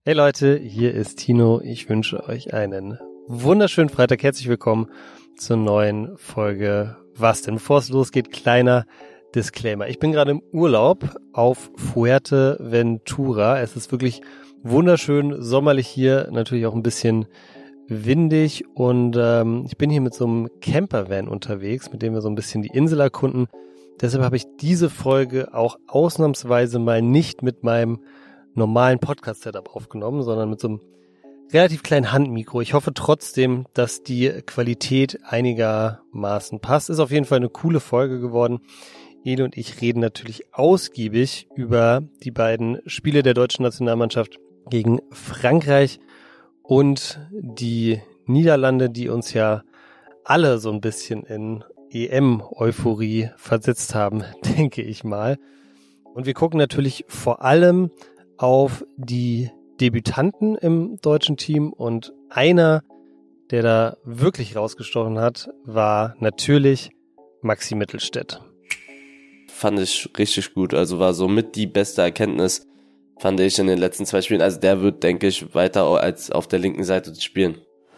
Hey Leute, hier ist Tino. Ich wünsche euch einen wunderschönen Freitag. Herzlich willkommen zur neuen Folge Was denn? Bevor es losgeht, kleiner Disclaimer. Ich bin gerade im Urlaub auf Fuerteventura. Es ist wirklich wunderschön sommerlich hier, natürlich auch ein bisschen windig und ich bin hier mit so einem Campervan unterwegs, mit dem wir so ein bisschen die Insel erkunden. Deshalb habe ich diese Folge auch ausnahmsweise mal nicht mit meinem normalen Podcast-Setup aufgenommen, sondern mit so einem relativ kleinen Handmikro. Ich hoffe trotzdem, dass die Qualität einigermaßen passt. Ist auf jeden Fall eine coole Folge geworden. Eli und ich reden natürlich ausgiebig über die beiden Spiele der deutschen Nationalmannschaft gegen Frankreich und die Niederlande, die uns ja alle so ein bisschen in EM-Euphorie versetzt haben, denke ich mal. Und wir gucken natürlich vor allem auf die Debütanten im deutschen Team und einer, der da wirklich rausgestochen hat, war natürlich Maxi Mittelstädt. Fand ich richtig gut, also war somit die beste Erkenntnis, fand ich in den letzten 2 Spielen. Also der wird, denke ich, weiter als auf der linken Seite spielen.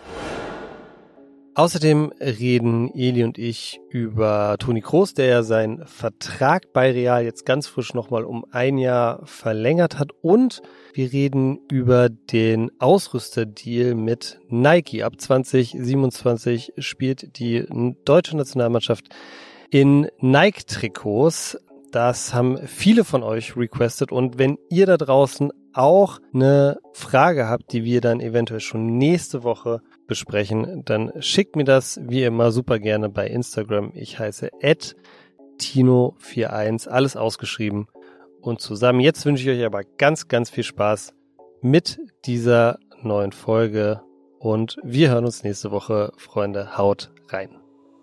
Außerdem reden Eli und ich über Toni Kroos, der ja seinen Vertrag bei Real jetzt ganz frisch nochmal um 1 Jahr verlängert hat. Und wir reden über den Ausrüsterdeal mit Nike. Ab 2027 spielt die deutsche Nationalmannschaft in Nike-Trikots. Das haben viele von euch requested. Und wenn ihr da draußen auch eine Frage habt, die wir dann eventuell schon nächste Woche besprechen, dann schickt mir das wie immer super gerne bei Instagram. Ich heiße @Tino41, alles ausgeschrieben und zusammen. Jetzt wünsche ich euch aber ganz, ganz viel Spaß mit dieser neuen Folge und wir hören uns nächste Woche, Freunde. Haut rein.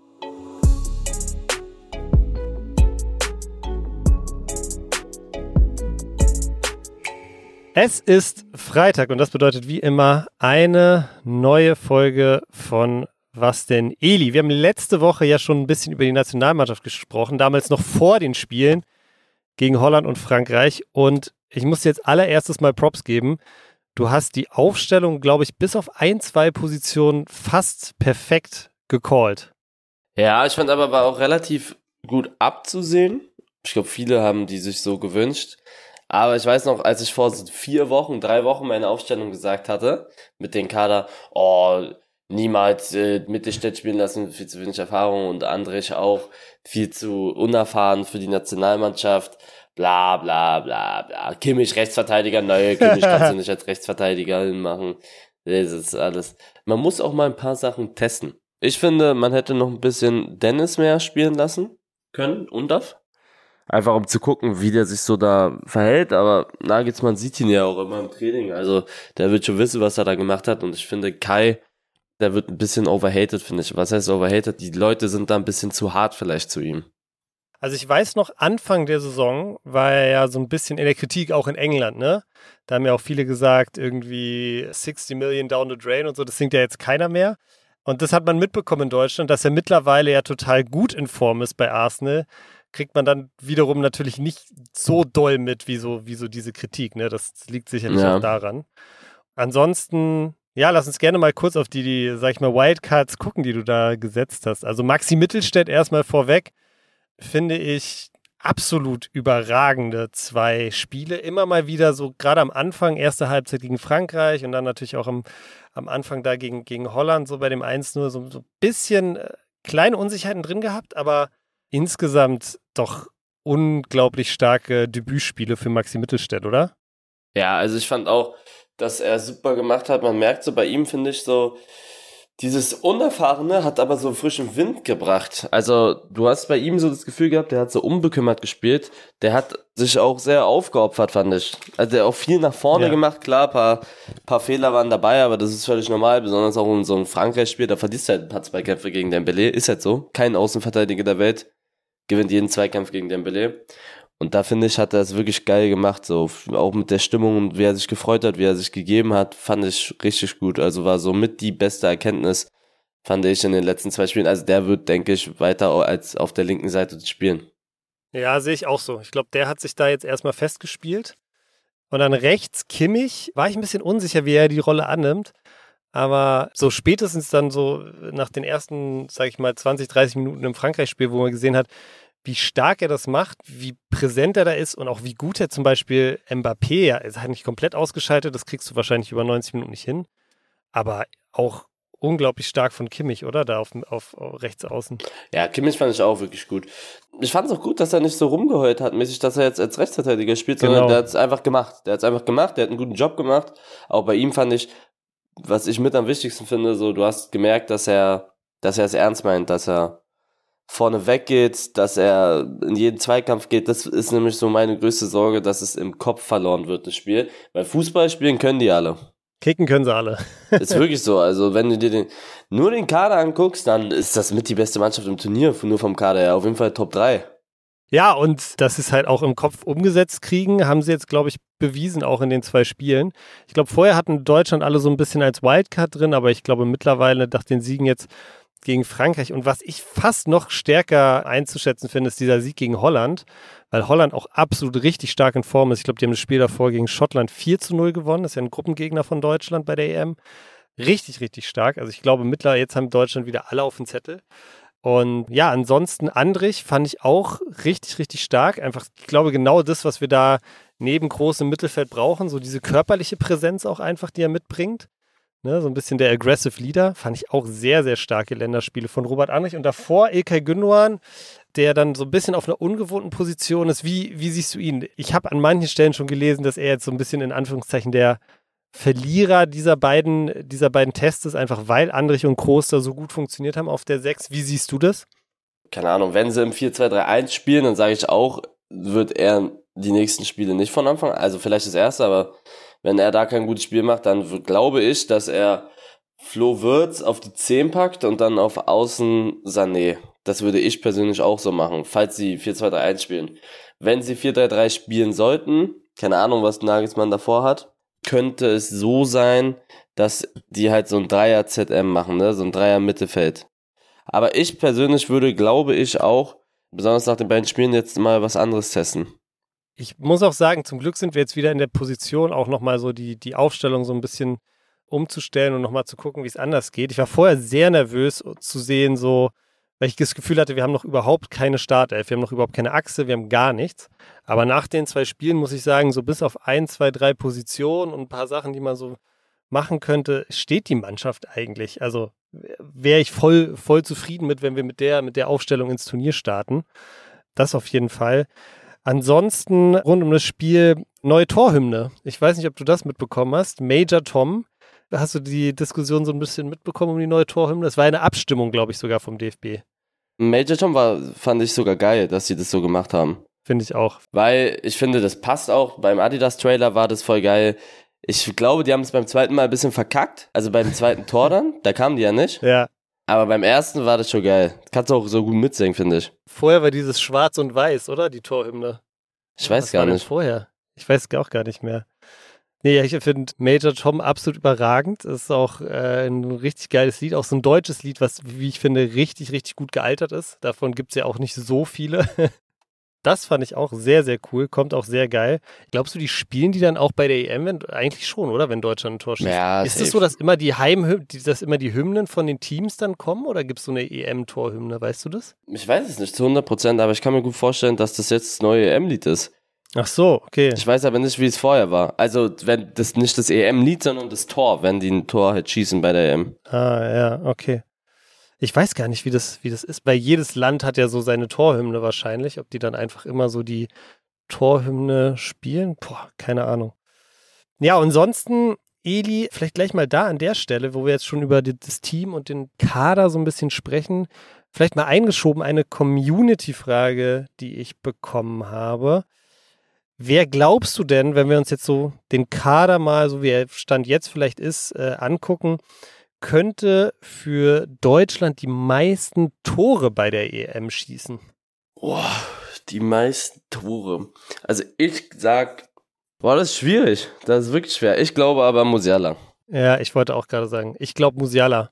Es ist Freitag und das bedeutet wie immer eine neue Folge von Was denn Eli? Wir haben letzte Woche ja schon ein bisschen über die Nationalmannschaft gesprochen, damals noch vor den Spielen gegen Holland und Frankreich und ich muss dir jetzt allererstes mal Props geben. Du hast die Aufstellung, glaube ich, bis auf 1, 2 Positionen fast perfekt gecallt. Ja, ich fand aber war auch relativ gut abzusehen. Ich glaube, viele haben die sich so gewünscht. Aber ich weiß noch, als ich vor 3 Wochen meine Aufstellung gesagt hatte, mit dem Kader, niemals Mittelstädt spielen lassen, viel zu wenig Erfahrung und Andrich auch viel zu unerfahren für die Nationalmannschaft, bla bla bla bla. Kimmich Rechtsverteidiger, Kimmich kannst du nicht als Rechtsverteidiger machen. Das ist alles. Man muss auch mal ein paar Sachen testen. Ich finde, man hätte noch ein bisschen Dennis mehr spielen lassen können und darf. Einfach um zu gucken, wie der sich so da verhält, aber Nagelsmann sieht ihn ja auch immer im Training, also der wird schon wissen, was er da gemacht hat und ich finde Kai, der wird ein bisschen overhated, finde ich. Was heißt overhated? Die Leute sind da ein bisschen zu hart vielleicht zu ihm. Also ich weiß noch, Anfang der Saison war er ja so ein bisschen in der Kritik, auch in England, ne? Da haben ja auch viele gesagt, irgendwie 60 Million down the drain und so, das singt ja jetzt keiner mehr. Und das hat man mitbekommen in Deutschland, dass er mittlerweile ja total gut in Form ist bei Arsenal. Kriegt man dann wiederum natürlich nicht so doll mit, wie so diese Kritik, ne? Das liegt sicherlich auch daran. Ansonsten, ja, lass uns gerne mal kurz auf die, sag ich mal, Wildcards gucken, die du da gesetzt hast. Also Maxi Mittelstädt erstmal vorweg, finde ich absolut überragende 2 Spiele. Immer mal wieder so, gerade am Anfang, erste Halbzeit gegen Frankreich und dann natürlich auch am Anfang da gegen Holland, so bei dem 1-0, so ein bisschen kleine Unsicherheiten drin gehabt, aber insgesamt doch unglaublich starke Debütspiele für Maxi Mittelstädt, oder? Ja, also ich fand auch, dass er super gemacht hat. Man merkt so bei ihm, finde ich, so dieses Unerfahrene hat aber so frischen Wind gebracht. Also du hast bei ihm so das Gefühl gehabt, der hat so unbekümmert gespielt. Der hat sich auch sehr aufgeopfert, fand ich. Also der hat auch viel nach vorne gemacht. Klar, paar Fehler waren dabei, aber das ist völlig normal. Besonders auch in so einem Frankreich-Spiel, da verlierst du halt ein paar Zweikämpfe gegen Dembélé. Ist halt so. Kein Außenverteidiger der Welt gewinnt jeden Zweikampf gegen Dembélé. Und da finde ich, hat er es wirklich geil gemacht, so auch mit der Stimmung und wie er sich gefreut hat, wie er sich gegeben hat, fand ich richtig gut. Also war somit die beste Erkenntnis, fand ich in den letzten 2 Spielen. Also der wird, denke ich, weiter als auf der linken Seite spielen. Ja, sehe ich auch so. Ich glaube, der hat sich da jetzt erstmal festgespielt. Und dann rechts Kimmich, war ich ein bisschen unsicher, wie er die Rolle annimmt. Aber so spätestens dann so nach den ersten, sag ich mal, 20, 30 Minuten im Frankreich-Spiel, wo man gesehen hat, wie stark er das macht, wie präsent er da ist und auch wie gut er zum Beispiel Mbappé, ja, ist halt nicht komplett ausgeschaltet, das kriegst du wahrscheinlich über 90 Minuten nicht hin. Aber auch unglaublich stark von Kimmich, oder? Da auf rechts außen. Ja, Kimmich fand ich auch wirklich gut. Ich fand es auch gut, dass er nicht so rumgeheult hat, mäßig, dass er jetzt als Rechtsverteidiger spielt, sondern der hat es einfach gemacht. Der hat einen guten Job gemacht. Auch bei ihm fand ich, was ich mit am wichtigsten finde, so, du hast gemerkt, dass er es ernst meint, dass er vorne weggeht, dass er in jeden Zweikampf geht. Das ist nämlich so meine größte Sorge, dass es im Kopf verloren wird, das Spiel. Weil Fußball spielen können die alle. Kicken können sie alle. Ist wirklich so. Also wenn du dir nur den Kader anguckst, dann ist das mit die beste Mannschaft im Turnier, nur vom Kader her. Auf jeden Fall Top 3. Ja, und dass sie es halt auch im Kopf umgesetzt kriegen, haben sie jetzt, glaube ich, bewiesen, auch in den 2 Spielen. Ich glaube, vorher hatten Deutschland alle so ein bisschen als Wildcard drin, aber ich glaube mittlerweile nach den Siegen jetzt gegen Frankreich. Und was ich fast noch stärker einzuschätzen finde, ist dieser Sieg gegen Holland, weil Holland auch absolut richtig stark in Form ist. Ich glaube, die haben das Spiel davor gegen Schottland 4-0 gewonnen. Das ist ja ein Gruppengegner von Deutschland bei der EM. Richtig, richtig stark. Also ich glaube, mittlerweile jetzt haben Deutschland wieder alle auf dem Zettel. Und ja, ansonsten Andrich fand ich auch richtig, richtig stark. Einfach, ich glaube, genau das, was wir da neben großem Mittelfeld brauchen, so diese körperliche Präsenz auch einfach, die er mitbringt. Ne, so ein bisschen der Aggressive Leader, fand ich auch sehr, sehr starke Länderspiele von Robert Andrich. Und davor İlkay Gündoğan, der dann so ein bisschen auf einer ungewohnten Position ist. Wie siehst du ihn? Ich habe an manchen Stellen schon gelesen, dass er jetzt so ein bisschen in Anführungszeichen der Verlierer dieser beiden Tests ist, einfach weil Andrich und Kroos da so gut funktioniert haben auf der 6. Wie siehst du das? Keine Ahnung, wenn sie im 4-2-3-1 spielen, dann sage ich auch, wird er die nächsten Spiele nicht von Anfang, also vielleicht das erste, aber wenn er da kein gutes Spiel macht, dann glaube ich, dass er Flo Wirtz auf die 10 packt und dann auf Außen Sané. Das würde ich persönlich auch so machen, falls sie 4-2-3-1 spielen. Wenn sie 4-3-3 spielen sollten, keine Ahnung, was Nagelsmann davor hat, könnte es so sein, dass die halt so ein Dreier-ZM machen, ne? So ein Dreier-Mittelfeld. Aber ich persönlich würde, glaube ich, auch, besonders nach den beiden Spielen, jetzt mal was anderes testen. Ich muss auch sagen, zum Glück sind wir jetzt wieder in der Position, auch nochmal so die Aufstellung so ein bisschen umzustellen und nochmal zu gucken, wie es anders geht. Ich war vorher sehr nervös zu sehen, so, weil ich das Gefühl hatte, wir haben noch überhaupt keine Startelf, wir haben noch überhaupt keine Achse, wir haben gar nichts. Aber nach den 2 Spielen muss ich sagen, so bis auf 1, 2, 3 Positionen und ein paar Sachen, die man so machen könnte, steht die Mannschaft eigentlich. Also wäre ich voll zufrieden mit, wenn wir mit der Aufstellung ins Turnier starten. Das auf jeden Fall. Ansonsten rund um das Spiel neue Torhymne. Ich weiß nicht, ob du das mitbekommen hast. Major Tom. Hast du die Diskussion so ein bisschen mitbekommen um die neue Torhymne? Das war eine Abstimmung, glaube ich, sogar vom DFB. Major Tom fand ich sogar geil, dass sie das so gemacht haben. Finde ich auch. Weil ich finde, das passt auch. Beim Adidas-Trailer war das voll geil. Ich glaube, die haben es beim zweiten Mal ein bisschen verkackt. Also beim zweiten Tor dann. Da kamen die ja nicht. Ja. Aber beim ersten war das schon geil. Kannst du auch so gut mitsingen, finde ich. Vorher war dieses Schwarz und Weiß, oder? Die Torhymne. Ich weiß gar nicht. Vorher? Ich weiß auch gar nicht mehr. Nee, ich finde Major Tom absolut überragend. Das ist auch ein richtig geiles Lied. Auch so ein deutsches Lied, was, wie ich finde, richtig, richtig gut gealtert ist. Davon gibt es ja auch nicht so viele. Das fand ich auch sehr, sehr cool. Kommt auch sehr geil. Glaubst du, die spielen die dann auch bei der EM? Eigentlich schon, oder? Wenn Deutschland ein Tor schießt. Ja, ist es so, dass immer die Hymnen von den Teams dann kommen? Oder gibt es so eine EM-Torhymne? Weißt du das? Ich weiß es nicht zu 100%, aber ich kann mir gut vorstellen, dass das jetzt das neue EM-Lied ist. Ach so, okay. Ich weiß aber nicht, wie es vorher war. Also, wenn das nicht das EM-Lied, sondern das Tor, wenn die ein Tor halt schießen bei der EM. Ah, ja, okay. Ich weiß gar nicht, wie das ist. Weil jedes Land hat ja so seine Torhymne wahrscheinlich. Ob die dann einfach immer so die Torhymne spielen? Boah, keine Ahnung. Ja, ansonsten, Eli, vielleicht gleich mal da an der Stelle, wo wir jetzt schon über das Team und den Kader so ein bisschen sprechen, vielleicht mal eingeschoben eine Community-Frage, die ich bekommen habe. Wer glaubst du denn, wenn wir uns jetzt so den Kader mal, so wie er Stand jetzt vielleicht ist, angucken, könnte für Deutschland die meisten Tore bei der EM schießen? Boah, die meisten Tore. Also ich sag, boah, das ist schwierig. Das ist wirklich schwer. Ich glaube aber Musiala. Ja, ich wollte auch gerade sagen, ich glaube Musiala.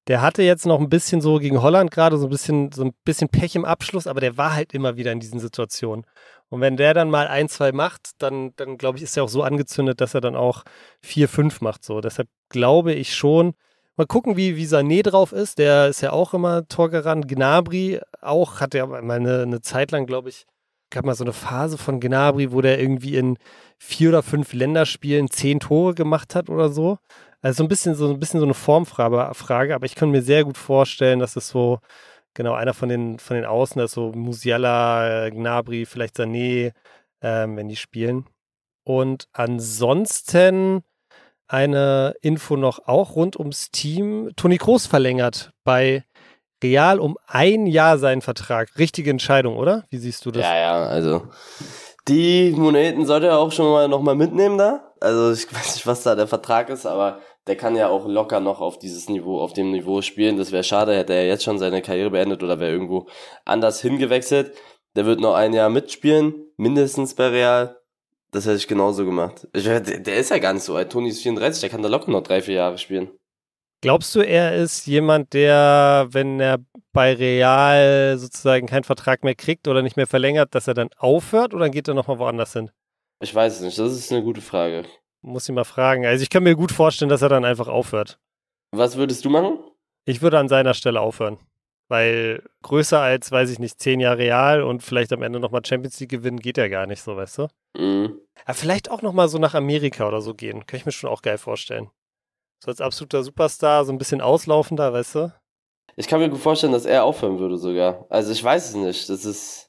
Der hatte jetzt noch ein bisschen so gegen Holland gerade so ein bisschen Pech im Abschluss, aber der war halt immer wieder in diesen Situationen. Und wenn der dann mal 1, 2 macht, dann glaube ich, ist er auch so angezündet, dass er dann auch 4, 5 macht. So. Deshalb glaube ich schon. Mal gucken, wie Sané drauf ist. Der ist ja auch immer torgerannt. Gnabry auch, hat ja mal eine Zeit lang, glaube ich, gab mal so eine Phase von Gnabry, wo der irgendwie in 4 oder 5 Länderspielen 10 Tore gemacht hat oder so. Also so ein bisschen so eine Formfrage, aber ich kann mir sehr gut vorstellen, dass es so, genau, einer von den Außen, das ist so Musiala, Gnabry, vielleicht Sané, wenn die spielen. Und ansonsten eine Info noch auch rund ums Team. Toni Kroos verlängert bei Real um 1 Jahr seinen Vertrag. Richtige Entscheidung, oder? Wie siehst du das? Ja, also die Moneten sollte er auch schon mal noch mal mitnehmen da. Also ich weiß nicht, was da der Vertrag ist, aber der kann ja auch locker noch auf dem Niveau spielen. Das wäre schade, hätte er jetzt schon seine Karriere beendet oder wäre irgendwo anders hingewechselt. Der wird noch 1 Jahr mitspielen, mindestens bei Real. Das hätte ich genauso gemacht. Der ist ja gar nicht so alt. Toni ist 34, der kann da locker noch 3, 4 Jahre spielen. Glaubst du, er ist jemand, der, wenn er bei Real sozusagen keinen Vertrag mehr kriegt oder nicht mehr verlängert, dass er dann aufhört oder geht er nochmal woanders hin? Ich weiß es nicht, das ist eine gute Frage. Muss ihn mal fragen. Also ich kann mir gut vorstellen, dass er dann einfach aufhört. Was würdest du machen? Ich würde an seiner Stelle aufhören. Weil größer als, weiß ich nicht, 10 Jahre Real und vielleicht am Ende nochmal Champions League gewinnen, geht ja gar nicht so, weißt du? Mhm. Aber vielleicht auch nochmal so nach Amerika oder so gehen. Kann ich mir schon auch geil vorstellen. So als absoluter Superstar, so ein bisschen auslaufender, weißt du? Ich kann mir gut vorstellen, dass er aufhören würde sogar. Also ich weiß es nicht. Das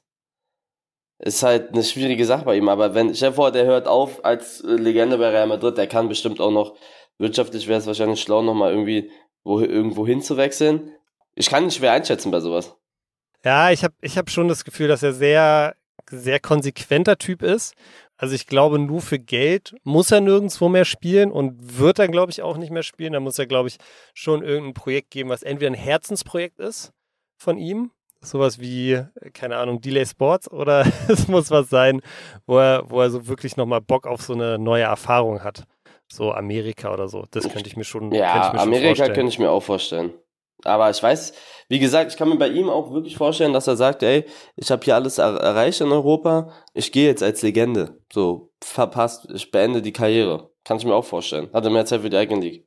ist halt eine schwierige Sache bei ihm. Aber wenn, stell dir vor, der hört auf als Legende bei Real Madrid, der kann bestimmt auch noch, wirtschaftlich wäre es wahrscheinlich schlau, nochmal irgendwie irgendwo hinzuwechseln. Ich kann ihn schwer einschätzen bei sowas. Ja, ich hab schon das Gefühl, dass er sehr, sehr konsequenter Typ ist. Also ich glaube, nur für Geld muss er nirgendwo mehr spielen und wird dann, glaube ich, auch nicht mehr spielen. Da muss er, glaube ich, schon irgendein Projekt geben, was entweder ein Herzensprojekt ist von ihm, sowas wie, keine Ahnung, Delay Sports, oder es muss was sein, wo er so wirklich nochmal Bock auf so eine neue Erfahrung hat. So Amerika oder so. Das könnte ich mir schon, Ja, schon Amerika vorstellen. könnte ich mir auch vorstellen. Aber ich weiß, wie gesagt, ich kann mir bei ihm auch wirklich vorstellen, dass er sagt, ey, ich habe hier alles erreicht in Europa, ich gehe jetzt als Legende. So, verpasst, ich beende die Karriere. Kann ich mir auch vorstellen. Hat er mehr Zeit für die Icon League.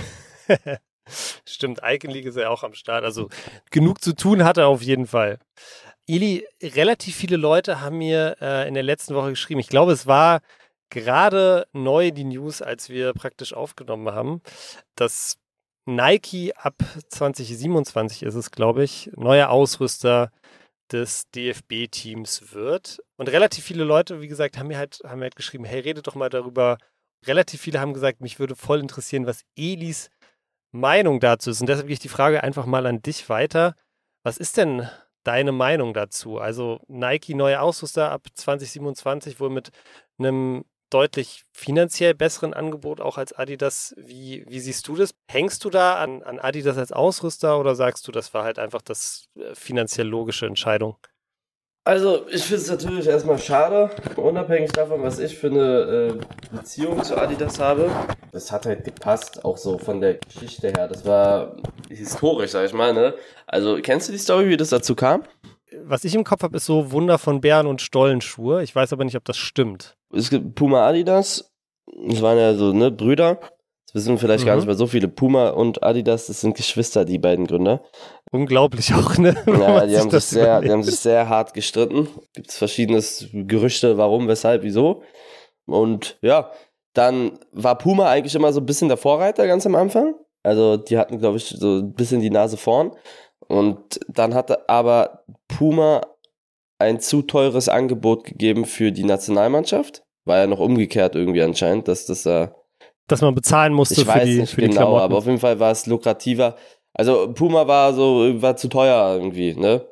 Stimmt, Icon League ist ja auch am Start. Also genug zu tun hat er auf jeden Fall. Eli, relativ viele Leute haben mir in der letzten Woche geschrieben. Ich glaube, es war gerade neu die News, als wir praktisch aufgenommen haben, dass Nike ab 2027 ist es, glaube ich, neuer Ausrüster des DFB-Teams wird. Und relativ viele Leute, wie gesagt, haben mir halt geschrieben, hey, redet doch mal darüber. Relativ viele haben gesagt, mich würde voll interessieren, was Elis Meinung dazu ist. Und deshalb gehe ich die Frage einfach mal an dich weiter. Was ist denn deine Meinung dazu? Also Nike neue Ausrüster ab 2027, wohl mit einem deutlich finanziell besseren Angebot auch als Adidas. Wie siehst du das? Hängst du da an Adidas als Ausrüster oder sagst du, das war halt einfach das finanziell logische Entscheidung? Also, ich finde es natürlich erstmal schade, unabhängig davon, was ich für eine Beziehung zu Adidas habe. Das hat halt gepasst, auch so von der Geschichte her. Das war historisch, sag ich mal, ne? Also, kennst du die Story, wie das dazu kam? Was ich im Kopf habe, ist so Wunder von Bären und Stollenschuhe. Ich weiß aber nicht, ob das stimmt. Es gibt Puma Adidas, das waren ja so, ne, Brüder. Das wissen vielleicht gar nicht mehr so viele. Puma und Adidas, das sind Geschwister, die beiden Gründer. Unglaublich auch, ne? Ja, die haben sich sehr hart gestritten. Gibt es verschiedene Gerüchte, warum, weshalb, wieso. Und ja, dann war Puma eigentlich immer so ein bisschen der Vorreiter ganz am Anfang. Also die hatten, glaube ich, so ein bisschen die Nase vorn. Und dann hatte aber Puma ein zu teures Angebot gegeben für die Nationalmannschaft. War ja noch umgekehrt irgendwie anscheinend, dass man bezahlen musste ich weiß nicht für die genau, Klamotten. aber auf jeden Fall war es lukrativer. Also Puma war zu teuer irgendwie, ne?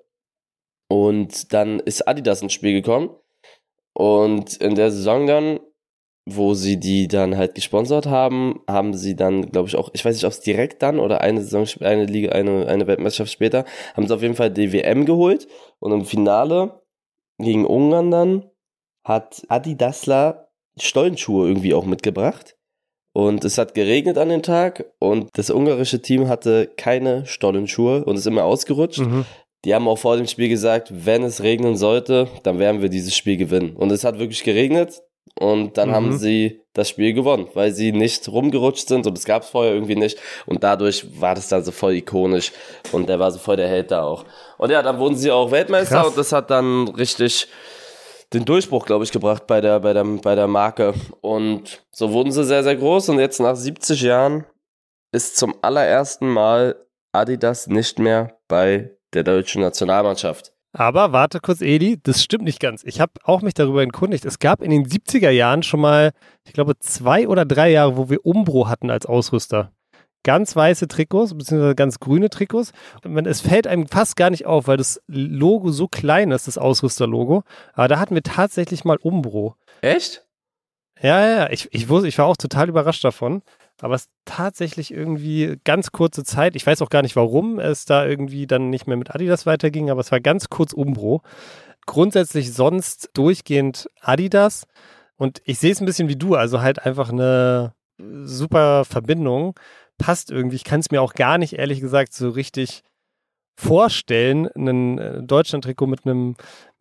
Und dann ist Adidas ins Spiel gekommen. Und in der Saison dann, wo sie die dann halt gesponsert haben, haben sie dann, glaube ich, auch, ich weiß nicht, ob es direkt dann oder eine Weltmeisterschaft später, haben sie auf jeden Fall die WM geholt. Und im Finale gegen Ungarn dann hat Adidasler Stollenschuhe irgendwie auch mitgebracht. und es hat geregnet an dem Tag und das ungarische Team hatte keine Stollenschuhe und ist immer ausgerutscht. Mhm. Die haben auch vor dem Spiel gesagt, wenn es regnen sollte, dann werden wir dieses Spiel gewinnen. Und es hat wirklich geregnet und dann haben sie das Spiel gewonnen, weil sie nicht rumgerutscht sind und es gab es vorher irgendwie nicht. Und dadurch war das dann so voll ikonisch und der war so voll der Held da auch. Und ja, dann wurden sie auch Weltmeister. Krass. Und das hat dann richtig den Durchbruch, glaube ich, gebracht bei der Marke. Und so wurden sie sehr, sehr groß und jetzt nach 70 Jahren ist zum allerersten Mal Adidas nicht mehr bei der deutschen Nationalmannschaft. Aber warte kurz, Eli, das stimmt nicht ganz. Ich habe auch mich darüber erkundigt. Es gab in den 70er Jahren schon mal, ich glaube, 2 oder 3 Jahre, wo wir Umbro hatten als Ausrüster. Ganz weiße Trikots, beziehungsweise ganz grüne Trikots. Es fällt einem fast gar nicht auf, weil das Logo so klein ist, das Ausrüsterlogo. Aber da hatten wir tatsächlich mal Umbro. Echt? Ja. Ich war auch total überrascht davon. Aber es ist tatsächlich irgendwie ganz kurze Zeit. Ich weiß auch gar nicht, warum es da irgendwie dann nicht mehr mit Adidas weiterging, aber es war ganz kurz Umbro. Grundsätzlich sonst durchgehend Adidas. Und ich sehe es ein bisschen wie du, also halt einfach eine super Verbindung. Passt irgendwie. Ich kann es mir auch gar nicht, ehrlich gesagt, so richtig vorstellen, ein Deutschland-Trikot mit einem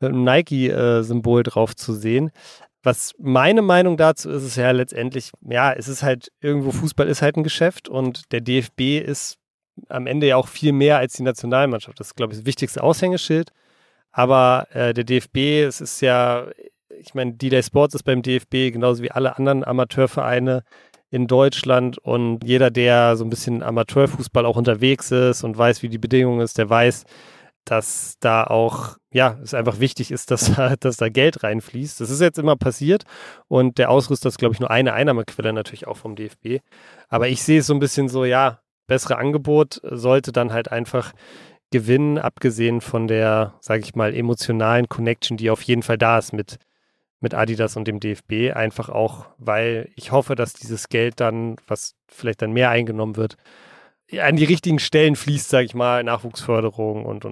Nike-Symbol drauf zu sehen. Was meine Meinung dazu ist, ist ja letztendlich, ja, es ist halt irgendwo, Fußball ist halt ein Geschäft und der DFB ist am Ende ja auch viel mehr als die Nationalmannschaft. Das ist, glaube ich, das wichtigste Aushängeschild. Aber der DFB, es ist ja, ich meine, D-Day Sports ist beim DFB genauso wie alle anderen Amateurvereine in Deutschland und jeder, der so ein bisschen Amateurfußball auch unterwegs ist und weiß, wie die Bedingung ist, der weiß, dass da auch, ja, es einfach wichtig ist, dass da Geld reinfließt. Das ist jetzt immer passiert und der Ausrüster ist, glaube ich, nur eine Einnahmequelle natürlich auch vom DFB. Aber ich sehe es so ein bisschen so, ja, bessere Angebot sollte dann halt einfach gewinnen, abgesehen von der, sage ich mal, emotionalen Connection, die auf jeden Fall da ist mit Adidas und dem DFB. Einfach auch, weil ich hoffe, dass dieses Geld dann, was vielleicht dann mehr eingenommen wird, an die richtigen Stellen fließt, sage ich mal, Nachwuchsförderung und.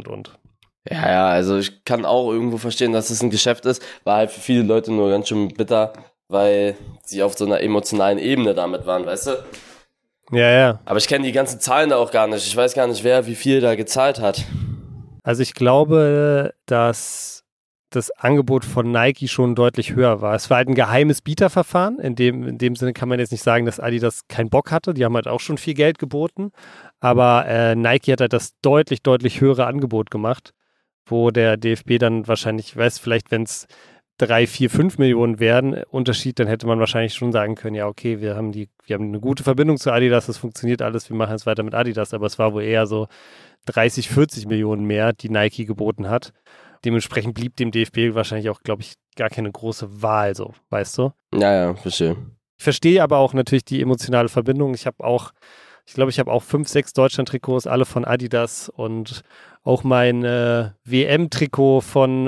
Ja, also ich kann auch irgendwo verstehen, dass es ein Geschäft ist, war halt für viele Leute nur ganz schön bitter, weil sie auf so einer emotionalen Ebene damit waren, weißt du? Ja. Aber ich kenne die ganzen Zahlen da auch gar nicht. Ich weiß gar nicht, wer wie viel da gezahlt hat. Also ich glaube, dass das Angebot von Nike schon deutlich höher war. Es war halt ein geheimes Bieterverfahren. In dem Sinne kann man jetzt nicht sagen, dass Adidas keinen Bock hatte. Die haben halt auch schon viel Geld geboten. Aber Nike hat halt das deutlich, deutlich höhere Angebot gemacht, wo der DFB dann wahrscheinlich, ich weiß, vielleicht wenn es 3, 4, 5 Millionen wären, Unterschied, dann hätte man wahrscheinlich schon sagen können, ja okay, wir haben eine gute Verbindung zu Adidas, das funktioniert alles, wir machen jetzt weiter mit Adidas. Aber es war wohl eher so 30, 40 Millionen mehr, die Nike geboten hat. Dementsprechend blieb dem DFB wahrscheinlich auch, glaube ich, gar keine große Wahl, so, weißt du? Ja, verstehe. Ich verstehe aber auch natürlich die emotionale Verbindung. Ich glaube, ich habe auch 5, 6 Deutschland-Trikots, alle von Adidas und auch mein WM-Trikot von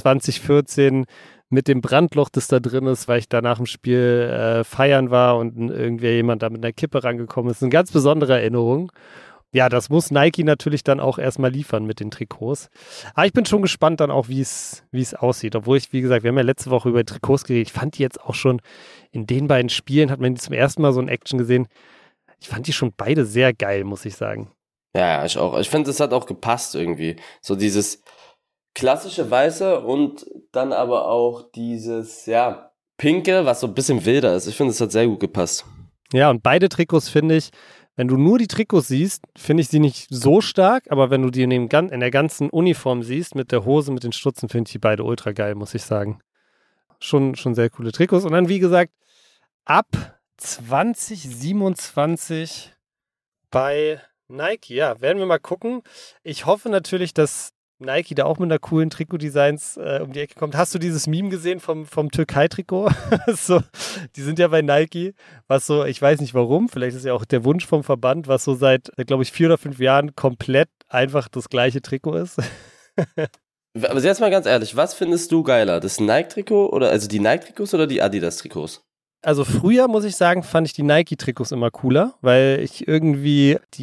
2014 mit dem Brandloch, das da drin ist, weil ich da nach dem Spiel feiern war und jemand da mit einer Kippe rangekommen ist. Eine ganz besondere Erinnerung. Ja, das muss Nike natürlich dann auch erstmal liefern mit den Trikots. Aber ich bin schon gespannt dann auch, wie es aussieht. Obwohl wie gesagt, wir haben ja letzte Woche über Trikots geredet. Ich fand die jetzt auch schon in den beiden Spielen, hat man die zum ersten Mal so in Action gesehen. Ich fand die schon beide sehr geil, muss ich sagen. Ja, ich auch. Ich finde, es hat auch gepasst irgendwie. So dieses klassische Weiße und dann aber auch dieses, ja, Pinke, was so ein bisschen wilder ist. Ich finde, es hat sehr gut gepasst. Ja, und beide Trikots finde ich, wenn du nur die Trikots siehst, finde ich sie nicht so stark, aber wenn du die in der ganzen Uniform siehst, mit der Hose, mit den Stutzen, finde ich die beide ultra geil, muss ich sagen. Schon sehr coole Trikots. Und dann, wie gesagt, ab 2027 bei Nike. Ja, werden wir mal gucken. Ich hoffe natürlich, dass Nike da auch mit einer coolen Trikot-Designs um die Ecke kommt. Hast du dieses Meme gesehen vom Türkei-Trikot? So, die sind ja bei Nike, was so, ich weiß nicht warum, vielleicht ist ja auch der Wunsch vom Verband, was so seit, glaube ich, 4 oder 5 Jahren komplett einfach das gleiche Trikot ist. Aber jetzt mal ganz ehrlich, was findest du geiler? Das Nike-Trikot also die Nike-Trikots oder die Adidas-Trikots? Also früher, muss ich sagen, fand ich die Nike-Trikots immer cooler, weil ich irgendwie die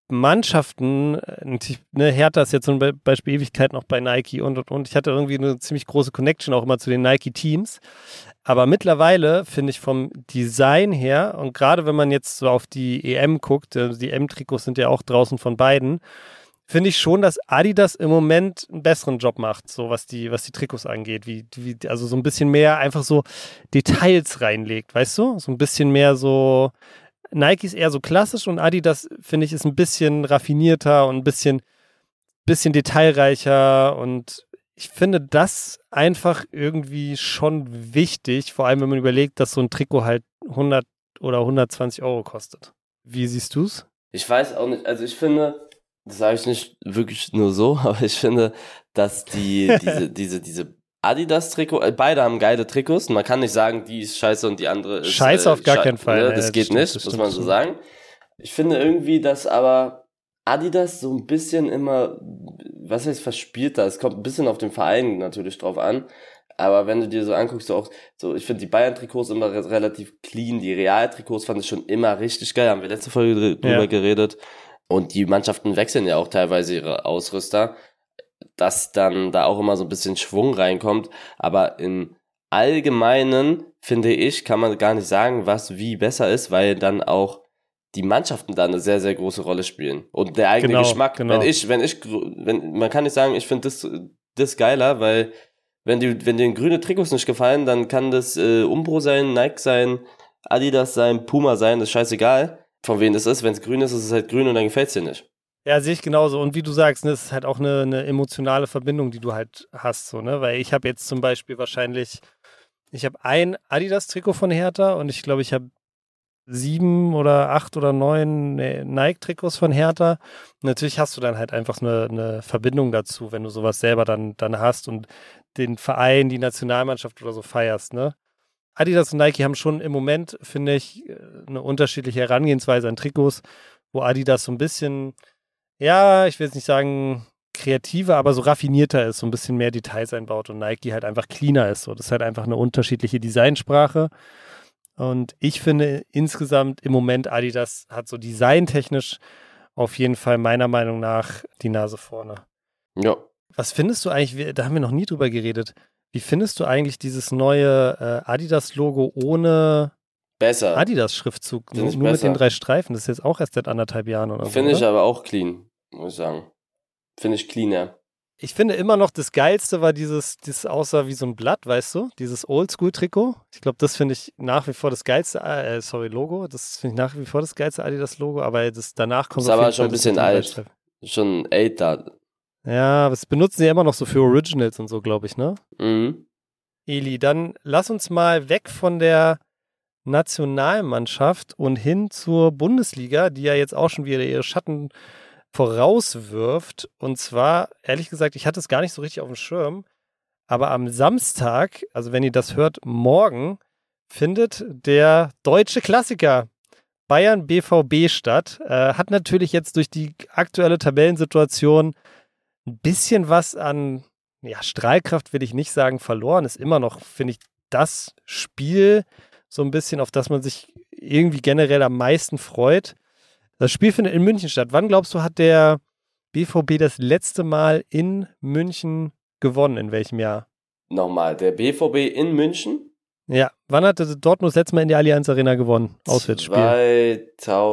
Mannschaften, ne, Hertha ist jetzt zum Beispiel Ewigkeit noch bei Nike und. Ich hatte irgendwie eine ziemlich große Connection auch immer zu den Nike-Teams. Aber mittlerweile finde ich vom Design her, und gerade wenn man jetzt so auf die EM guckt, die EM-Trikots sind ja auch draußen von beiden, finde ich schon, dass Adidas im Moment einen besseren Job macht, so was die Trikots angeht, also so ein bisschen mehr einfach so Details reinlegt, weißt du? So ein bisschen mehr so, Nike ist eher so klassisch und Adidas, finde ich, ist ein bisschen raffinierter und ein bisschen detailreicher, und ich finde das einfach irgendwie schon wichtig, vor allem wenn man überlegt, dass so ein Trikot halt 100 oder 120 Euro kostet. Wie siehst du's? Ich weiß auch nicht, also ich finde, das sage ich nicht wirklich nur so, aber ich finde, dass diese Adidas-Trikot, beide haben geile Trikots. Man kann nicht sagen, die ist scheiße und die andere ist scheiße auf gar keinen Fall. Ne? Das geht stimmt, nicht, muss man so sagen. Ich finde irgendwie, dass aber Adidas so ein bisschen immer, was heißt verspielter, es kommt ein bisschen auf den Verein natürlich drauf an, aber wenn du dir so anguckst, ich finde die Bayern-Trikots immer relativ clean, die Real-Trikots fand ich schon immer richtig geil, haben wir letzte Folge drüber geredet, und die Mannschaften wechseln ja auch teilweise ihre Ausrüster, dass dann da auch immer so ein bisschen Schwung reinkommt, aber im Allgemeinen, finde ich, kann man gar nicht sagen, was wie besser ist, weil dann auch die Mannschaften da eine sehr, sehr große Rolle spielen. Und der eigene Geschmack. Genau. Man kann nicht sagen, ich finde das geiler, weil wenn dir grüne Trikots nicht gefallen, dann kann das Umbro sein, Nike sein, Adidas sein, Puma sein, das ist scheißegal, von wem das ist. Wenn es grün ist, ist es halt grün und dann gefällt es dir nicht. Ja, sehe ich genauso. Und wie du sagst, ne, es ist halt auch eine emotionale Verbindung, die du halt hast, so, ne? Weil ich habe jetzt zum Beispiel ich habe ein Adidas-Trikot von Hertha und ich glaube, ich habe 7 oder 8 oder 9 Nike-Trikots von Hertha. Natürlich hast du dann halt einfach eine Verbindung dazu, wenn du sowas selber dann hast und den Verein, die Nationalmannschaft oder so feierst, ne? Adidas und Nike haben schon im Moment, finde ich, eine unterschiedliche Herangehensweise an Trikots, wo Adidas so ein bisschen, ja, ich will jetzt nicht sagen kreativer, aber so raffinierter ist, so ein bisschen mehr Details einbaut und Nike halt einfach cleaner ist. So. Das ist halt einfach eine unterschiedliche Designsprache. Und ich finde insgesamt im Moment Adidas hat so designtechnisch auf jeden Fall meiner Meinung nach die Nase vorne. Ja. Was findest du eigentlich, da haben wir noch nie drüber geredet, wie findest du eigentlich dieses neue Adidas-Logo ohne besser Adidas-Schriftzug? Nur mit den 3 Streifen, das ist jetzt auch erst seit 1,5 Jahren oder so. Finde ich aber auch clean, muss ich sagen. Finde ich cleaner. Ich finde immer noch, das Geilste war dieses aussah wie so ein Blatt, weißt du? Dieses Oldschool-Trikot. Ich glaube, das finde ich nach wie vor das geilste, Logo. Das finde ich nach wie vor das geilste Adidas-Logo, aber das danach kommt das ist aber schon ein bisschen alt. Schon 8 da. Ja, das benutzen sie ja immer noch so für Originals und so, glaube ich, ne? Mhm. Eli, dann lass uns mal weg von der Nationalmannschaft und hin zur Bundesliga, die ja jetzt auch schon wieder ihre Schatten vorauswirft. Und zwar, ehrlich gesagt, ich hatte es gar nicht so richtig auf dem Schirm, aber am Samstag, also wenn ihr das hört, morgen, findet der deutsche Klassiker Bayern BVB statt. Hat natürlich jetzt durch die aktuelle Tabellensituation ein bisschen was an Strahlkraft, will ich nicht sagen, verloren. Ist immer noch, finde ich, das Spiel so ein bisschen, auf das man sich irgendwie generell am meisten freut. Das Spiel findet in München statt. Wann glaubst du, hat der BVB das letzte Mal in München gewonnen? In welchem Jahr? Nochmal, der BVB in München? Ja, wann hat Dortmund das letzte Mal in die Allianz Arena gewonnen? Auswärtsspiel.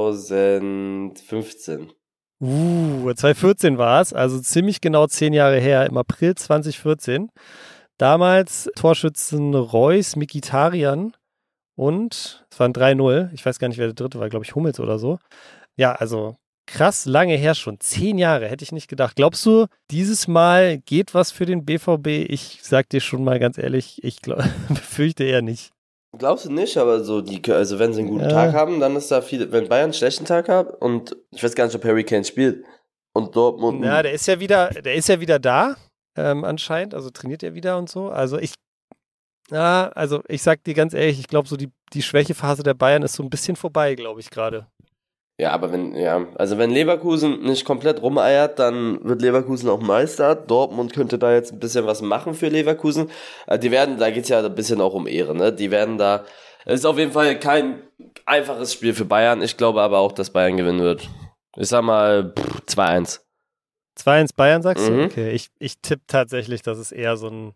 2015. 2014 war es, also ziemlich genau 10 Jahre her, im April 2014. Damals Torschützen Reus, Mkhitaryan und es waren 3-0. Ich weiß gar nicht, wer der dritte war, glaube ich Hummels oder so. Ja, also krass lange her schon. 10 Jahre, hätte ich nicht gedacht. Glaubst du, dieses Mal geht was für den BVB? Ich sag dir schon mal ganz ehrlich, ich befürchte eher nicht. Glaubst du nicht, aber so also wenn sie einen guten Tag haben, dann ist da viel, wenn Bayern einen schlechten Tag hat und ich weiß gar nicht, ob Harry Kane spielt und Dortmund. Ja, der ist ja wieder da, anscheinend, also trainiert er wieder und so. Also ich sag dir ganz ehrlich, ich glaube so die Schwächephase der Bayern ist so ein bisschen vorbei, glaube ich gerade. Ja, aber wenn Leverkusen nicht komplett rumeiert, dann wird Leverkusen auch Meister. Dortmund könnte da jetzt ein bisschen was machen für Leverkusen. Da geht's ja ein bisschen auch um Ehre, ne? Es ist auf jeden Fall kein einfaches Spiel für Bayern. Ich glaube aber auch, dass Bayern gewinnen wird. Ich sag mal 2-1. 2-1 Bayern, sagst du? Okay, ich tippe tatsächlich, dass es eher so ein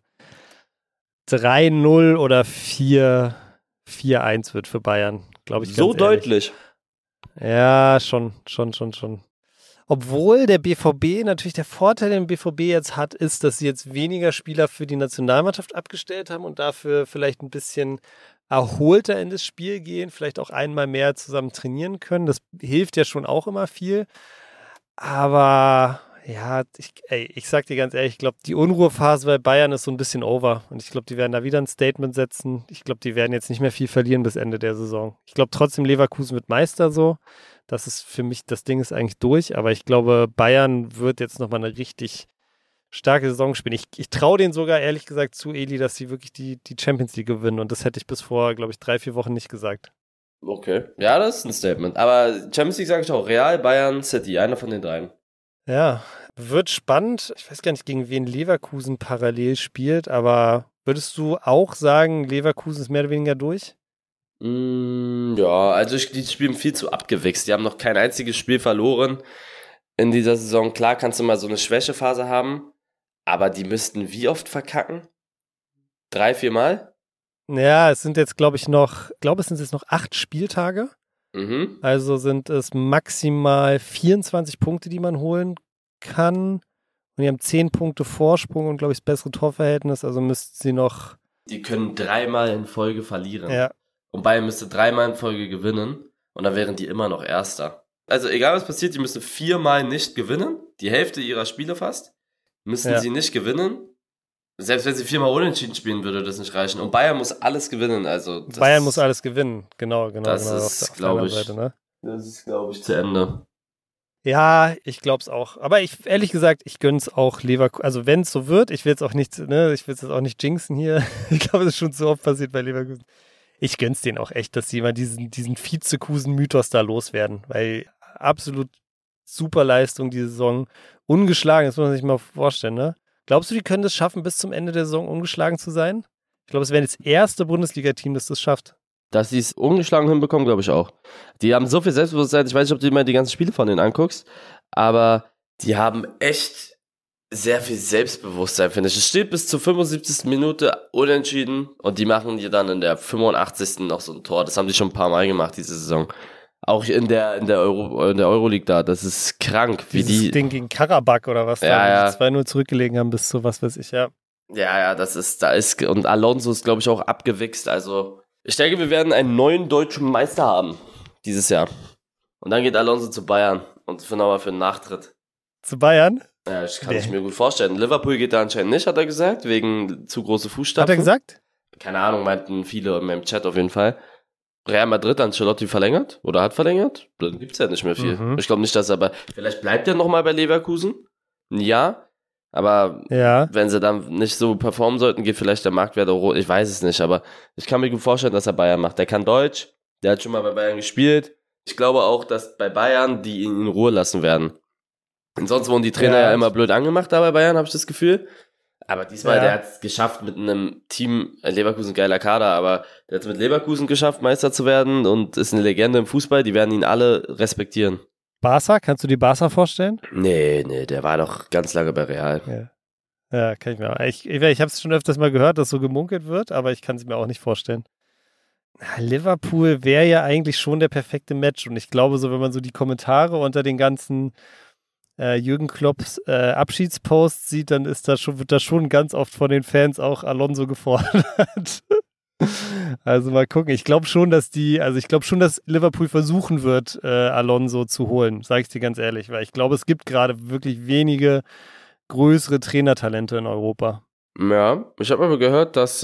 3-0 oder 4-1 wird für Bayern, glaube ich. So deutlich? Ja, schon. Obwohl der BVB, natürlich der Vorteil, den BVB jetzt hat, ist, dass sie jetzt weniger Spieler für die Nationalmannschaft abgestellt haben und dafür vielleicht ein bisschen erholter in das Spiel gehen, vielleicht auch einmal mehr zusammen trainieren können. Das hilft ja schon auch immer viel. Aber ja, ich sag dir ganz ehrlich, ich glaube, die Unruhephase bei Bayern ist so ein bisschen over. Und ich glaube, die werden da wieder ein Statement setzen. Ich glaube, die werden jetzt nicht mehr viel verlieren bis Ende der Saison. Ich glaube trotzdem, Leverkusen wird Meister so. Das ist für mich, das Ding ist eigentlich durch. Aber ich glaube, Bayern wird jetzt nochmal eine richtig starke Saison spielen. Ich traue denen sogar, ehrlich gesagt, zu, Eli, dass sie wirklich die Champions League gewinnen. Und das hätte ich bis vor, glaube ich, 3-4 Wochen nicht gesagt. Okay. Ja, das ist ein Statement. Aber Champions League sage ich auch. Real, Bayern, City. Einer von den dreien. Ja, wird spannend. Ich weiß gar nicht, gegen wen Leverkusen parallel spielt, aber würdest du auch sagen, Leverkusen ist mehr oder weniger durch? Ja, also die spielen viel zu abgewichst. Die haben noch kein einziges Spiel verloren in dieser Saison. Klar kannst du mal so eine Schwächephase haben, aber die müssten wie oft verkacken? 3-4 Mal? Ja, es sind jetzt, glaube ich, es sind jetzt noch 8 Spieltage. Also sind es maximal 24 Punkte, die man holen kann. Und die haben 10 Punkte Vorsprung und, glaube ich, das bessere Torverhältnis. Also müssten sie noch... Die können 3-mal in Folge verlieren. Ja. Und Bayern müsste 3-mal in Folge gewinnen. Und dann wären die immer noch Erster. Also egal was passiert, die müssen 4-mal nicht gewinnen. Die Hälfte ihrer Spiele fast. Müssen sie nicht gewinnen. Selbst wenn sie 4-mal unentschieden spielen, würde das nicht reichen. Und Bayern muss alles gewinnen. Also Bayern muss alles gewinnen. Genau. Das ist, glaube ich, Seite, ne? Das ist, glaube ich, zu Ende. Ja, ich glaube es auch. Aber ehrlich gesagt, ich gönne es auch Leverkusen. Also wenn es so wird, ich will es auch nicht, ne, ich will es jetzt auch nicht jinxen hier. Ich glaube, das ist schon so oft passiert bei Leverkusen. Ich gönn's denen auch echt, dass sie mal diesen Vizekusen-Mythos da loswerden. Weil absolut super Leistung diese Saison. Ungeschlagen, das muss man sich mal vorstellen, ne? Glaubst du, die können das schaffen, bis zum Ende der Saison ungeschlagen zu sein? Ich glaube, es wäre das erste Bundesliga-Team, das das schafft. Dass sie es ungeschlagen hinbekommen, glaube ich auch. Die haben so viel Selbstbewusstsein, ich weiß nicht, ob du immer die ganzen Spiele von denen anguckst, aber die haben echt sehr viel Selbstbewusstsein, finde ich. Es steht bis zur 75. Minute unentschieden und die machen dir dann in der 85. noch so ein Tor. Das haben die schon ein paar Mal gemacht diese Saison. Auch in der Euroleague da, das ist krank. Dieses Ding gegen Karabakh oder was, ja. Die 2-0 zurückgelegen haben bis zu was weiß ich, ja. Ja, und Alonso ist, glaube ich, auch abgewichst. Also, ich denke, wir werden einen neuen deutschen Meister haben dieses Jahr. Und dann geht Alonso zu Bayern und für einen Nachtritt. Zu Bayern? Ja, ich kann es mir gut vorstellen. Liverpool geht da anscheinend nicht, hat er gesagt, wegen zu große Fußstapfen. Hat er gesagt? Keine Ahnung, meinten viele in meinem Chat auf jeden Fall. Real Madrid, Ancelotti verlängert oder hat verlängert, dann gibt's ja nicht mehr viel. Ich glaube nicht, dass er vielleicht bleibt er nochmal bei Leverkusen, ein Jahr, aber wenn sie dann nicht so performen sollten, geht vielleicht der Marktwert auch rot, ich weiß es nicht, aber ich kann mir gut vorstellen, dass er Bayern macht. Der kann Deutsch, der hat schon mal bei Bayern gespielt. Ich glaube auch, dass bei Bayern die ihn in Ruhe lassen werden. Und sonst wurden die Trainer ja immer blöd angemacht da bei Bayern, habe ich das Gefühl. Aber diesmal, der hat es geschafft mit einem Team, Leverkusen geiler Kader, aber der hat es mit Leverkusen geschafft, Meister zu werden und ist eine Legende im Fußball, die werden ihn alle respektieren. Barca, kannst du dir Barca vorstellen? Nee, der war doch ganz lange bei Real. Ja, kann ich mir auch. Ich habe es schon öfters mal gehört, dass so gemunkelt wird, aber ich kann es mir auch nicht vorstellen. Liverpool wäre ja eigentlich schon der perfekte Match und ich glaube so, wenn man so die Kommentare unter den ganzen Jürgen Klopps Abschiedspost sieht, dann wird da schon ganz oft von den Fans auch Alonso gefordert. Also mal gucken. Ich glaube schon, dass Liverpool versuchen wird, Alonso zu holen, sage ich dir ganz ehrlich, weil ich glaube, es gibt gerade wirklich wenige größere Trainertalente in Europa. Ja, ich habe aber gehört, dass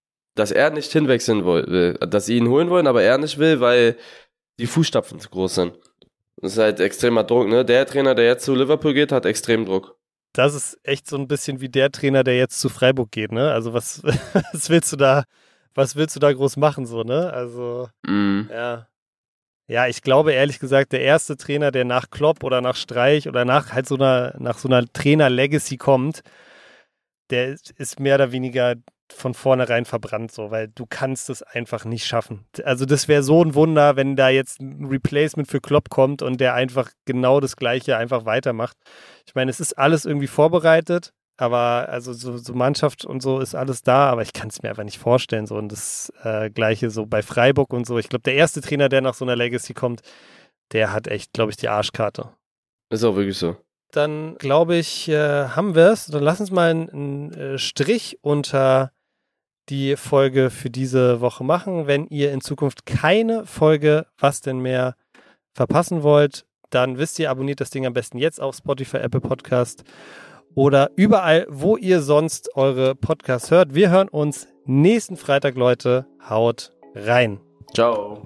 er nicht hinwechseln will, dass sie ihn holen wollen, aber er nicht will, weil die Fußstapfen zu groß sind. Das ist halt extremer Druck, ne? Der Trainer, der jetzt zu Liverpool geht, hat extrem Druck. Das ist echt so ein bisschen wie der Trainer, der jetzt zu Freiburg geht, ne? Also was willst du da groß machen, so, ne? Also, ja. Ja, ich glaube ehrlich gesagt, der erste Trainer, der nach Klopp oder nach Streich oder nach so einer Trainer-Legacy kommt, der ist mehr oder weniger von vornherein verbrannt, so, weil du kannst es einfach nicht schaffen. Also das wäre so ein Wunder, wenn da jetzt ein Replacement für Klopp kommt und der einfach genau das Gleiche einfach weitermacht. Ich meine, es ist alles irgendwie vorbereitet, aber also so Mannschaft und so ist alles da, aber ich kann es mir einfach nicht vorstellen. So. Und das Gleiche so bei Freiburg und so. Ich glaube, der erste Trainer, der nach so einer Legacy kommt, der hat echt, glaube ich, die Arschkarte. Ist auch wirklich so. Dann, glaube ich, haben wir es. Dann lass uns mal einen Strich unter die Folge für diese Woche machen. Wenn ihr in Zukunft keine Folge Was denn mehr verpassen wollt, dann wisst ihr, abonniert das Ding am besten jetzt auf Spotify, Apple Podcast oder überall, wo ihr sonst eure Podcasts hört. Wir hören uns nächsten Freitag, Leute. Haut rein. Ciao.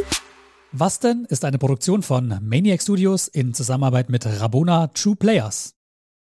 Was denn ist eine Produktion von Maniac Studios in Zusammenarbeit mit Rabona True Players.